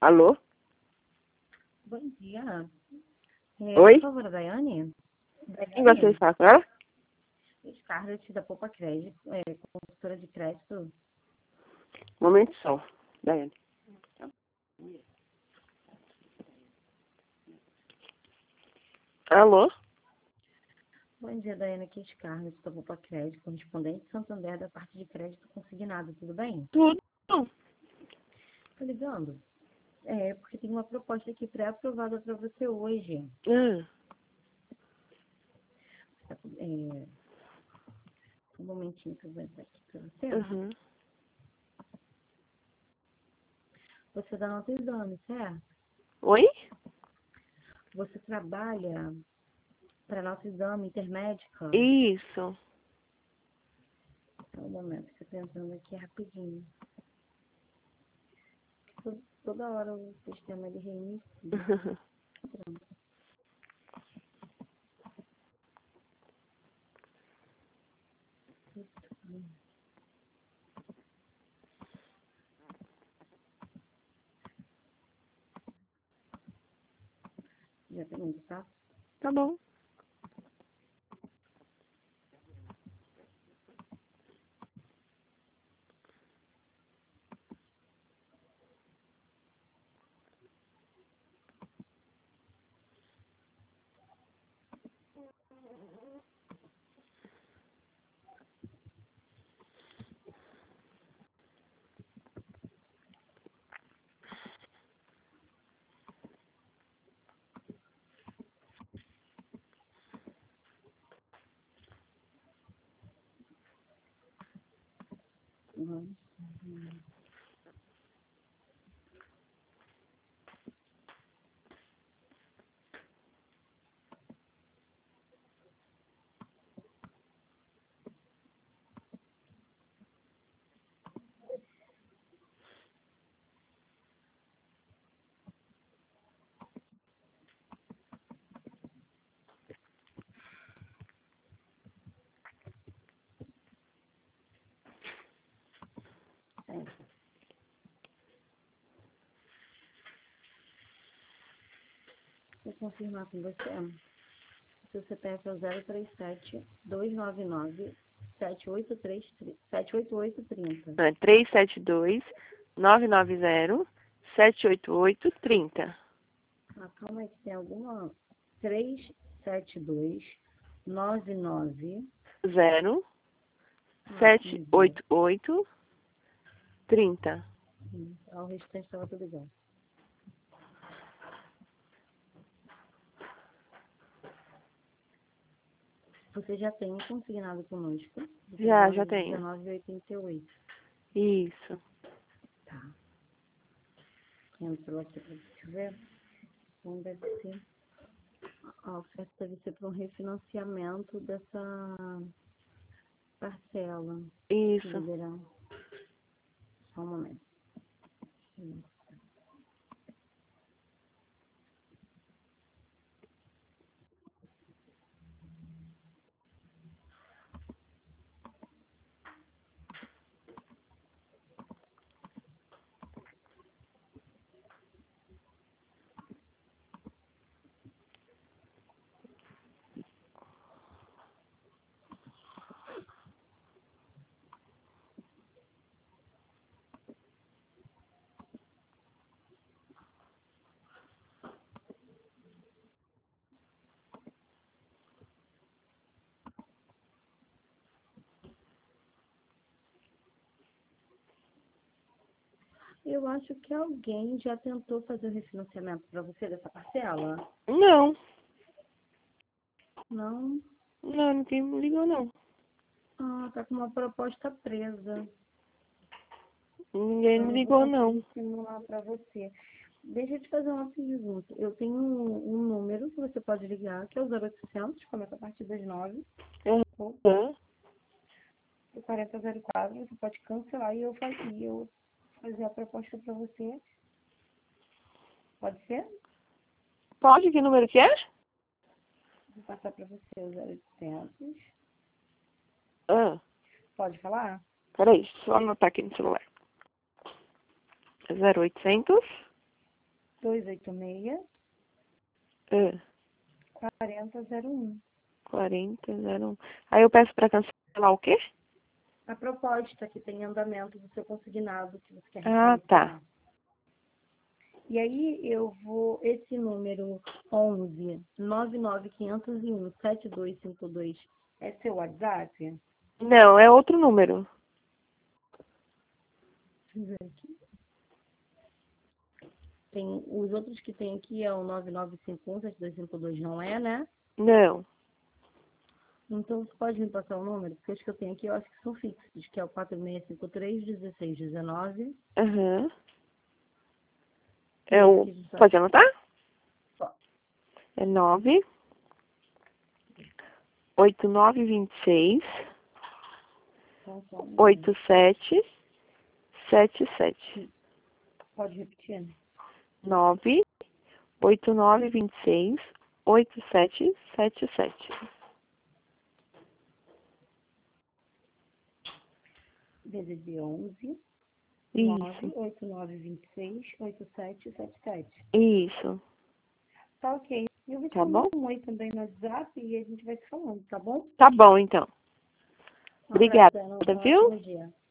Alô? Bom dia. Oi? Por favor, a Daiane? Quem você está com ela? Scarlett da Poupa Crédito, consultora de crédito. Um momento só, Daiane. Alô? Bom dia, Daiane. Aqui é Scarlett da Poupa Crédito, correspondente de Santander da parte de crédito consignado. Tudo bem? Tudo. Tô ligando. Porque tem uma proposta aqui pré-aprovada para você hoje. Ah, Um momentinho que eu vou entrar aqui para você. uhum. Você dá nota exame, certo? Oi? Você trabalha para nosso exame intermédica? Isso. Só um momento que eu tô entrando aqui rapidinho. Toda hora o sistema ele reinicia. Já tem, tá? Tá bom. Uhum. Certo. Vou confirmar com você. Seu CPF é o 037-299-78830. É 372-990-788-30. Ah, calma aí que tem alguma... 372-99... Entendi. 0-788-30. O restante estava tudo igual. Você já tem um consignado conosco. Já Pagando tenho. R$19,88. Isso. Tá. Entrou aqui para você ver. Então deve ser... A oferta deve ser para um refinanciamento dessa parcela. Isso. Liberar. Só um momento. Eu acho que alguém já tentou fazer o refinanciamento para você dessa parcela. Não. Não? Não, ninguém me ligou, não. Ah, tá com uma proposta presa. Ninguém Eu me não vou ligou, não. conseguir simular para você. Deixa eu te fazer uma pergunta. Eu tenho um número que você pode ligar, que é o 0800, começa a partir das 9, ou Uhum. o 4004, você pode cancelar e eu fazer a proposta para você. Pode ser? Pode? Que número que é? Vou passar para você o 0800. Ah, Pode falar? peraí, só anotar aqui no celular. 0800 286 Ah, 4001. 4001. Aí eu peço pra cancelar o quê? A proposta que tem em andamento do seu consignado que você quer Ah, tá. refinanciar. E aí eu vou, esse número 11 99501 7252 é seu WhatsApp? Não, é outro número. Deixa eu ver aqui. Tem, os outros que tem aqui é o 9951 7252, não é, né? Não. Então você pode me passar o número? Porque os que eu tenho aqui eu acho que são fixos, que é o 4653 1619. Aham. E É esse o... que a gente tá. Pode anotar? Só. É 98926 Então, só um momento. 8777. Pode repetir? 98926 8777. DDD 11 Isso. 98926 8777. Isso. Tá ok. Eu vou te Tá mandar bom? um oi também no WhatsApp e a gente vai se falando, tá bom? Tá bom, então. Um abraço, Obrigada, Ana. Um viu? ótimo dia.